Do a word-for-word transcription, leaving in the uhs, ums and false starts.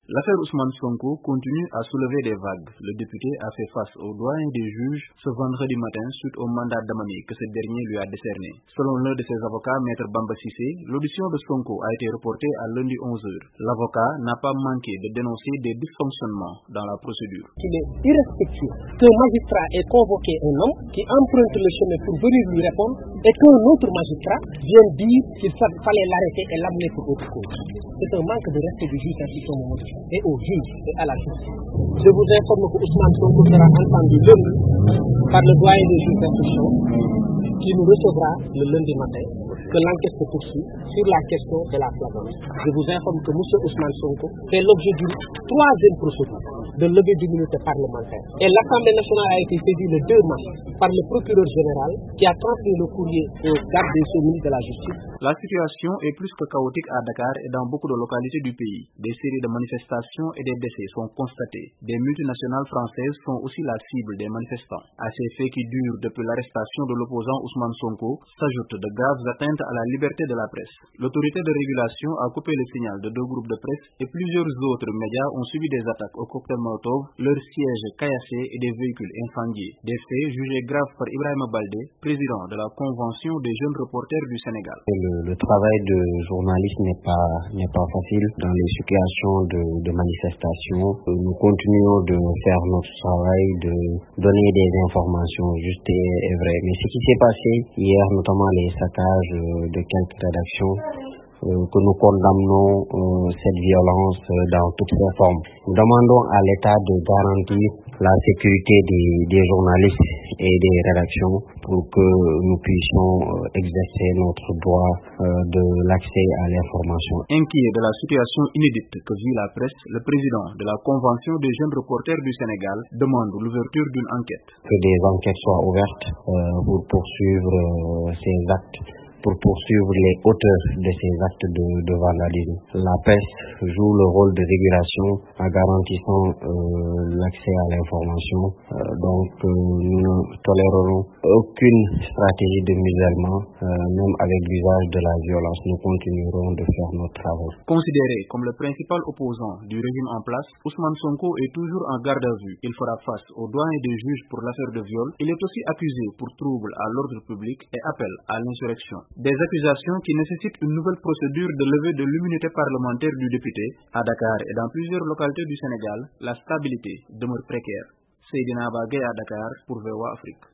L'affaire Ousmane Sonko continue à soulever des vagues. Le député a fait face au doyen des juges ce vendredi matin suite au mandat d'amener que ce dernier lui a décerné. Selon l'un de ses avocats, Maître Bamba Cissé, l'audition de Sonko a été reportée à lundi onze heures. L'avocat n'a pas manqué de dénoncer des dysfonctionnements dans la procédure. Il est irrespectueux qu'un magistrat ait convoqué un homme qui emprunte le chemin pour venir lui répondre et qu'un autre magistrat vienne dire qu'il fallait l'arrêter et l'amener pour autre cause. C'est un manque de respect du juge d'instruction et au juge et à la justice. Je vous informe que Ousmane Sonko sera entendu lundi par le doyen des juges d'instruction qui nous recevra le lundi matin, que l'enquête se poursuit sur la question de la flagrance. Je vous informe que M. Ousmane Sonko fait l'objet d'une troisième procédure de levée d'immunité parlementaire. Et l'Assemblée nationale a été saisie le deux mars par le procureur général qui a transmis le courrier au garde des Sceaux ministre de la Justice. La situation est plus que chaotique à Dakar et dans beaucoup de localités du pays. Des séries de manifestations et des décès sont constatés. Des multinationales françaises sont aussi la cible des manifestants. À ces faits qui durent depuis l'arrestation de l'opposant Ousmane Sonko s'ajoutent de graves atteintes à la liberté de la presse. L'autorité de régulation a coupé le signal de deux groupes de presse et plusieurs autres médias ont subi des attaques au cocktail Molotov, leurs sièges caillassés et des véhicules incendiés. Des faits jugés graves par Ibrahima Baldé, président de la Convention des jeunes reporters du Sénégal. Le, le travail de journaliste n'est pas, n'est pas facile dans les situations de, de manifestation. Nous continuons de faire notre travail, de donner des informations justes et vraies. Mais ce qui s'est passé hier, notamment les saccages de quelques rédactions, Euh, que nous condamnons euh, cette violence euh, dans toutes ses formes. Nous demandons à l'État de garantir la sécurité des, des journalistes et des rédactions pour que nous puissions euh, exercer notre droit euh, de l'accès à l'information. Inquiet de la situation inédite que vit la presse, le président de la Convention des jeunes reporters du Sénégal demande l'ouverture d'une enquête. Que des enquêtes soient ouvertes euh, pour poursuivre euh, ces actes. pour poursuivre les auteurs de ces actes de, de vandalisme. La presse joue le rôle de régulation en garantissant euh, l'accès à l'information. Euh, donc euh, nous ne tolérerons aucune stratégie de musellement, euh, même avec l'usage de la violence. Nous continuerons de faire notre travail. Considéré comme le principal opposant du régime en place, Ousmane Sonko est toujours en garde à vue. Il fera face au doyen des juges pour l'affaire de viol. Il est aussi accusé pour trouble à l'ordre public et appel à l'insurrection. Des accusations qui nécessitent une nouvelle procédure de levée de l'immunité parlementaire du député. À Dakar et dans plusieurs localités du Sénégal, la stabilité demeure précaire. Seydina Bagay à Dakar pour V O A Afrique.